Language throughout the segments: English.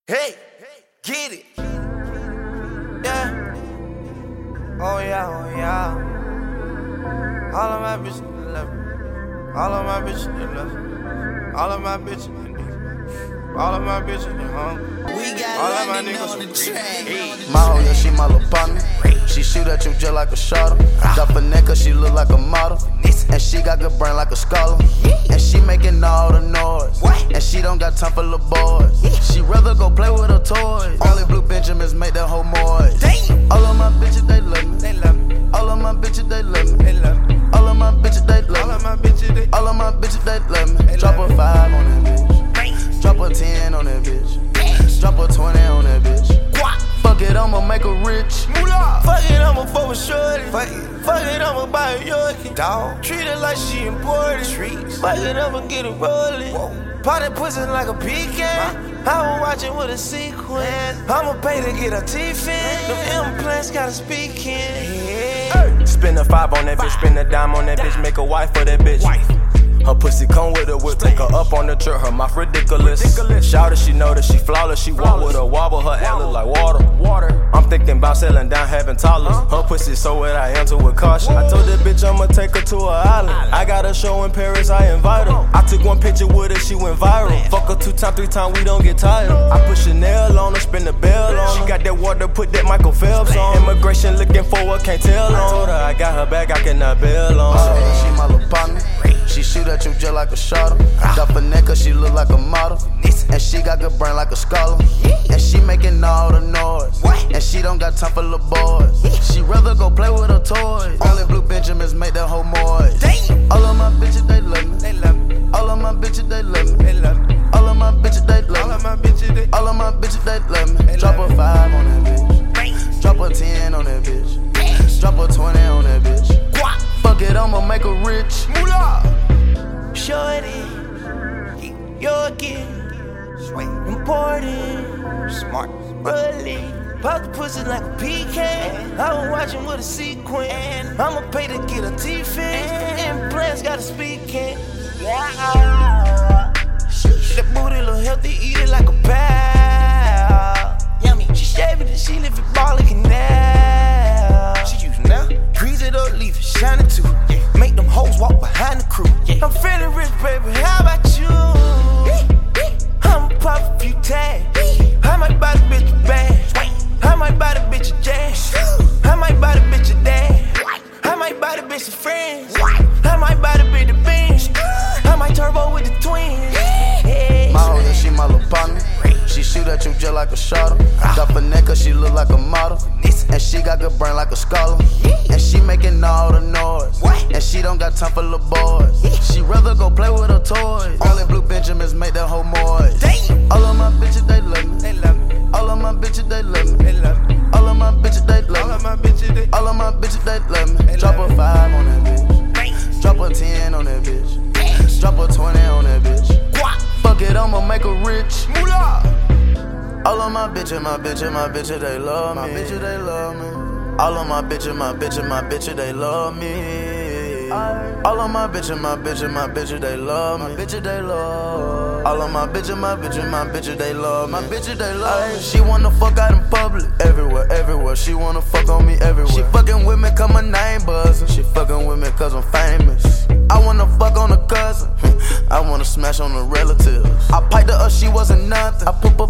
Hey, get it. Yeah. Oh yeah, oh yeah. All of my bitches they love me. All of my bitches they love me. All of my bitches they need me. All of my bitches they hungry. We got all of my London niggas on the free. track. My hoe, yeah, she my little partner. She shoot at you just like a shutter. Got for neck, she look like a model. And she got good brain like a scholar. And she making all the noise. And she don't got time for little boys. She rather go play with her toys. Only blue Benjamins make that whole moist. All of my bitches, they love me. They love me. All of my bitches, they love me. They love me. All of my bitches, they love All me. of my bitches they. All of my bitches, they love me. They Drop love a 5 on that bitch. Drop a 10 on that bitch. Drop a 20 on that bitch. Fuck it, I'ma make her rich. Moolah. Fuck it, I'ma fuck with shorty. Fuck it, I'ma buy a Yorkie. Dog. Treat her like she important. Treats. Fuck it, I'ma get it rolling. Potty pussy like a pecan. I'ma watch it with a sequin. I'ma pay to get her teeth in. Them implants gotta speak in. Spin a 5 on that bitch, spin a dime on that bitch, make a wife for that bitch. Her pussy come with a whip, take her up on the trip, her mouth ridiculous. Shout her, she know that she flawless, she walk with a wobble, her ass look like water. I'm thinking about settling down, having toddlers. Her pussy so wet, I enter with caution. I told that bitch I'ma take her to an island. I got a show in Paris, I invite her. I took one picture with her, she went viral. Fuck her 2 times, 3 times, we don't get tired. I put Chanel on her, spin the bell on her. She got that water, put that Michael Phelps on. Immigration looking for her, can't tell on. I told her I got her back, I cannot bail on. She my little partner. She shoot at you just like a shutter. Got for neck, she look like a model. And she got good brain like a scholar. And she making all the noise. And she don't got time for little boys. She rather go play with her toys. Only blue Benjamins make that whole moist. All of my bitches, they love me. They love me. All of my bitches, they love me. They love me. All of my bitches, they love All of me. my bitches they. All of my bitches, they love me. They Drop love a 5 on that bitch. Drop a 10 on that bitch. Drop a 20 on that bitch. Fuck it, I'ma make her rich. Moolah. Shorty, Yorkie, important, smart, really. Pop the pussy like a pecan. I was watching with a sequin. I'ma pay to get her teeth in. Implants gotta speak in. That booty look healthy, eat it like a pal. Yummy. She shave it and she live it ball like canal. She using now. Grease it up, leave it shining too. Make them hoes walk behind the crew. I'm feeling rich, baby. How about you? I'ma pop a few tags. I might buy the bitch a bag. I might buy the bitch a jazz. I might buy the bitch a dad. I might buy the bitch some friends. I might buy the bitch a Benz. I might turbo with the twins. My hoe, yeah, she my little partner. She shoot at you just like a shutter. Got for neck, she look like a model. And she got good brain like a scholar. And she making all the noise. And she don't got time for little boys. She rather go play with her toys. Only blue Benjamins make that whole moist. All of my bitches, they love me. They love me. All of my bitches, they love me. They love me. All of my bitches, they love All of me. my bitches they. All of my bitches, they love me. They Drop love a 5 on that bitch. Drop a 10 on that bitch. Drop a 20 on that bitch. Fuck it, I'ma make her rich. Moolah. All of my bitches, they love me. My bitches, they love me. All of my bitches, they love me. All of my bitches, they love me. Bitches, they love. All of my bitches, they love me. My bitches, they love me. She wanna fuck out in public, everywhere. She wanna fuck on me everywhere. She fucking with me 'cause my name buzzing. She fucking with me 'cause I'm famous. I wanna fuck on a cousin. I wanna smash on the relatives. I piped her up, she wasn't nothing. I piped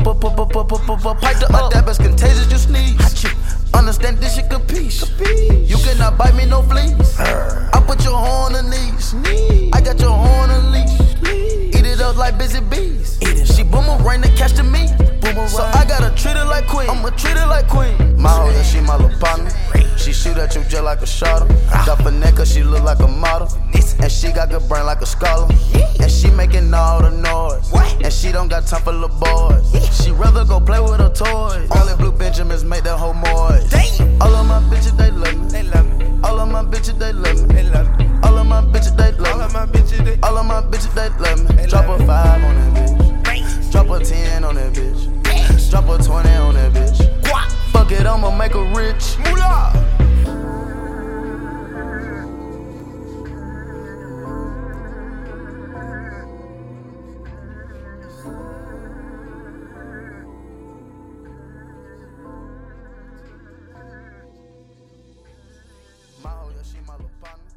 her up. My dab is contagious, you sneeze. Understand this shit capiche. You cannot bite me, no fleas. I put your hoe on the knees. I got your hoe on the leash. Eat it up like busy bees. She boomerang to catch the meat. So I gotta treat her like queen. I'ma treat her like queen. My hoe, yeah, she my little partner. She shoot at you just like a shutter. Got for neck, she look like a model. And she got good brain like a scholar. And she making all the noise. And she don't got time for little boys. She rather go play with her toys. Only blue Benjamins make that whole moist. All of my bitches, they love me. They love me. All of my bitches, they love me. They love me. All of my bitches, they love All me. of my bitches they. All of my bitches, they love me. They Drop love a 5 on that bitch. Drop a 10 on that bitch. Drop a 20 on that bitch. Fuck it, I'ma make her rich. Moolah. she my little partner.